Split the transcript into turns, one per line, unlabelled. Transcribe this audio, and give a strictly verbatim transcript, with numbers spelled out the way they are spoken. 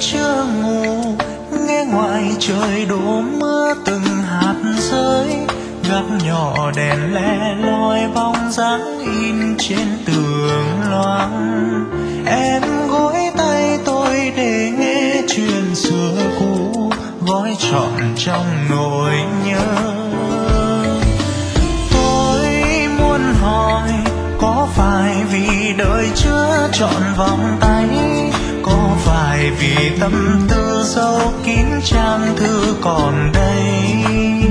chưa ngủ, nghe ngoài trời đổ mưa từng hạt rơi, gác nhỏ đèn le loi bóng dáng in trên tường loang. Em gối tay tôi để nghe chuyện xưa cũ, gói trọn trong nỗi nhớ. Tôi muốn hỏi có phải vì đời chưa trọn vòng tay, có phải vì tâm tư dấu kín trang thư còn đây.